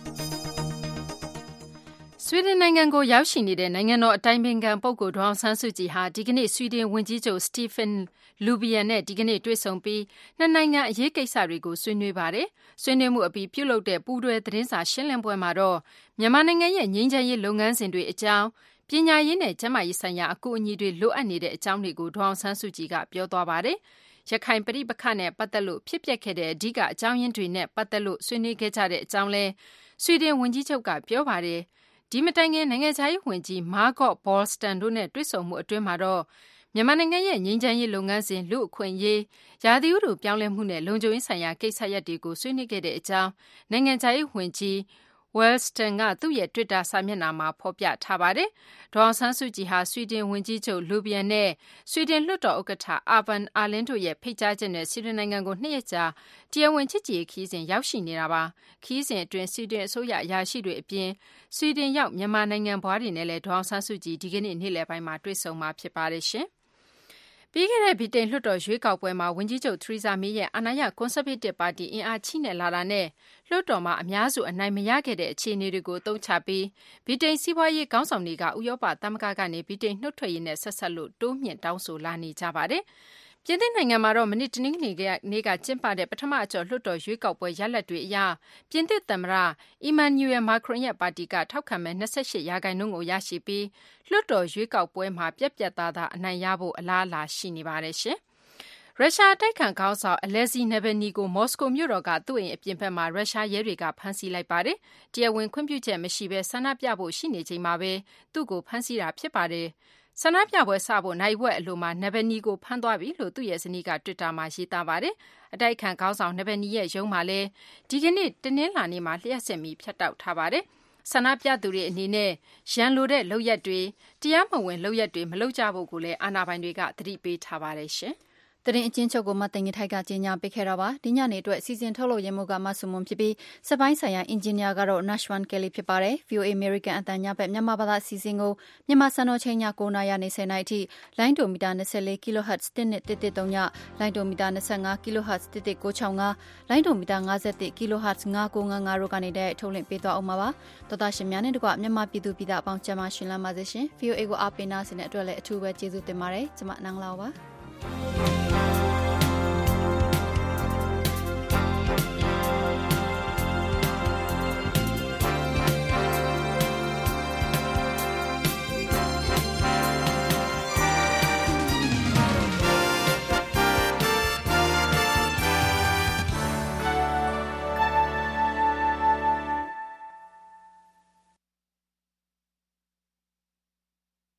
ဆွီဒင်နိုင်ငံကိုရောက်ရှိနေတဲ့နိုင်ငံတော်အတိုင်ပင်ခံပုဂ္ဂိုလ်ဒေါ်အောင်ဆန်းစုကြည်ဟာဒီကနေ့ဆွီဒင်ဝန်ကြီးချုပ်စတီဖန်လူဘီယန်နဲ့ဒီကနေ့တွေ့ဆုံပြီးနှစ်နိုင်ငံအရေးကိစ္စတွေကိုဆွေးနွေးပါတယ်။ဆွေးနွေးမှုအပြီးပြုလုပ်တဲ့ပူးတွဲသတင်းစာရှင်းလင်းပွဲမှာတော့မြန်မာနိုင်ငံရဲ့ငြိမ်းချမ်းရေးလုပ်ငန်းစဉ်တွေအကြောင်းပညာရေးနဲ့ကျန်းမာရေးဆိုင်ရာအကူအညီတွေလိုအပ်နေတဲ့အကြောင်းတွေကိုဒေါ်အောင်ဆန်းစုကြည်ကပြောသွားပါတယ်။ရခိုင်ပဋိပက္ခနဲ့ပတ်သက်လို့ဖြစ်ပျက်ခဲ့တဲ့အဓိကအကြောင်းရင်းတွေနဲ့ပတ်သက်လို့ဆွေးနွေးခဲ့ကြတဲ့အကြောင်းလဲဆွီဒင်ဝန်ကြီးချုပ်ကပြောပါတယ်။ဒီမတိုင်ခင်နိုင်ငံခြားရေးဝန်ကြီးမာဂေါ့ဘော်စတန်တို့နဲ့တွေ့ဆုံမှုအတွင်းမှာတော့မြန်မာနိုင်ငံရဲ့ငြိမ်းချမ်းရေးလုပ်ငန်းစဉ်လူအခွင့်အရေးရာသီဥတုပြောင်းလဲမှုနဲ့လုံခြုံရေးဆိုင်ရာကိစ္စရပ်တွေကိုဆွေးနွေးခဲ့တဲ့အကြောင်းနိုင်ငံခြားရေးဝန်ကြီးဝဲလ်စတန်ကသူ့ရဲ့ Twitter စာမျက်နှာမှာဖော်ပြထားပါတယ်။ဒေါ်အောင်ဆန်းစုကြည်ဟာဆွီဒင်ဝန်ကြီးချုပ်လူဘီယန်နဲ့ဆွီဒင်လွှတ်တော်ဥက္ကဋ္ဌအာဗန်အာလင်းတို့ရဲ့ဖိတ်ကြားချက်နဲ့ဆွီဒင်နိုင်ငံကိုနှစ်ရက်ကြာတရားဝင်ချစ်ကြည်ရေးခရီးစဉ်ရောက်ရှိနေတာပါ။ခရီးစဉ်အတွင်းဆွီဒင်အစိုးရအရာရှိတွေအပြင်ဆွီဒင်ရောက်မြန်မာနိုင်ငံဘွားတွေနဲ့လည်းဒေါ်အောင်ဆန်းစုကြည်ဒီကနေ့နေ့လယ်ပိုင်းမှာတွေ့ဆုံမှာဖြစ်ပါတယ်ရှင်။ပြီးခဲ့တဲ့ဗြိတိန်လွှတ်တော်ရွေးကောက်ပွဲမှာဝန်ကြီးချုပ်ထရီဇာမေးရဲ့အာဏာရကွန်ဆာဗေးတစ်ပါတီအင်အားချိနဲ့လာတာနဲ့လွှတ်တော်မှာအများစုအနိုင်မရခဲ့တဲ့အခြေအနေတွေကိုသုံးချပြီးဗြိတိန်စီးပွားရေးခေါင်းဆောင်တွေကဥရောပသမဂ္ဂကနေဗြိတိန်နှုတ်ထွက်ရေးနဲ့ဆက်ဆက်လို့တိုးမြင့်တောင်းဆိုလာနေကြပါတယ်။ပြင်သစ်နိုင်ငံမှာတော့မနေ့တနင်္ဂနွေနေ့ကကျင်းပတဲ့ပထမအကျော်လွှတ်တော်ရွေးကောက်ပွဲရလဒ်တွေအရပြင်သစ်သမ္မတအီမန်နျူရယ်မာခရွန်ရဲ့ပါတီကထောက်ခံမဲ၂၈ရာခိုင်နှုန်းကိုရရှိပြီးလွှတ်တော်ရွေးကောက်ပွဲမှာပြတ်ပြတ်သားသားအနိုင်ရဖို့အလားအလာရှိနေပါတယ်ရှင်။ရုရှားတိုက်ခိုက်ခေါင်းဆောင်အလက်ဇီနဗယ်နီကိုမော်စကိုမြို့တော်ကသူ့အိမ်အပြင်ဘက်မှာရုရှားရဲတွေကဖမ်းဆီးလိုက်ပါတယ်။တရားဝင်ခွင့်ပြုချက်မရှိဘဲဆန္ဒပြဖို့ရှိနေချိန်မှာပဲသူ့ကိုဖမ်းဆီးတာဖြစ်ပါတယ်။ဆန္ဒပြပွဲစဖို့နိုင်ဝက်အလိုမှာနဗယ်နီကိုဖမ်းသွားပြီလို့သူ့ရဲ့ဇနီးကတွစ်တာမှာရေးသားပါတယ်။အတိုက်ခံခေါင်းဆောင်နဗယ်နီရဲ့ရုံးမှာလည်းဒီကနေ့တနင်္လာနေ့မှာလျှက်စစ်မီဖြတ်တောက်ထားပါတယ်။ဆန္ဒပြသူတွေအနေနဲ့ရန်လိုတဲ့လုပ်ရက်တွေတရားမဝင်လုပ်ရက်တွေမလုပ်ကြဖို့ကိုလည်းအာဏာပိုင်တွေကသတိပေးထားပါတယ်ရှင်။သတင်းအကျဉ်းချုပ်ကိုမှတင်ငထိုက်ကကြီးညာပေးခဲ့တာပါဒီညနေအတွက်စီစဉ်ထုတ်လို့ရမှုကမဆုမွန်ဖြစ်ပြီးစပိုင်းဆိုင်ရာအင်ဂျင်နီယာကတော့ Nashwan Kelly ဖြစ်ပါတယ် ဗီအိုအေ American အတန်ညဘက်မြန်မာဘာသာအစီအစဉ်ကိုမြန်မာစံတော်ချိန်ည၉နာရီနေ၁၀နာရီအထိလိုင်းဒိုမီတာ၂၄ kHz တစ်နှစ်တစ်တစ်သုံးညလိုင်းဒိုမီတာ၂၅ kHz တစ်တစ်၉၆၅လိုင်းဒိုမီတာ၅၁ kHz ၅၉၅၅တို့ကနေတဲ့ထုတ်လွှင့်ပေးသွားအောင်ပါပါတော်တာရှင်များနဲ့တကွမြန်မာပြည်သူပြည်သားအပေါင်းကျမ်းမာရှင်လမ်းပါစေရှင် ဗီအိုအေ ကိုအားပေးနာဆင်တဲ့အတွက်လည်းအထူးပဲကျေးဇူးတင်ပါတယ်ကျွန်မနန်းလောက်ပါ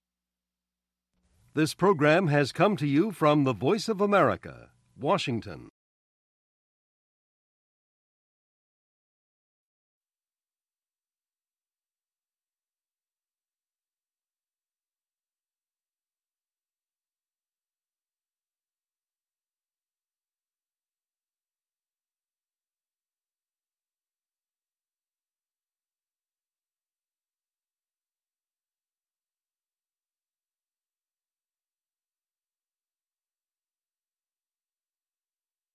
This program has come to you from the Voice of America, Washington.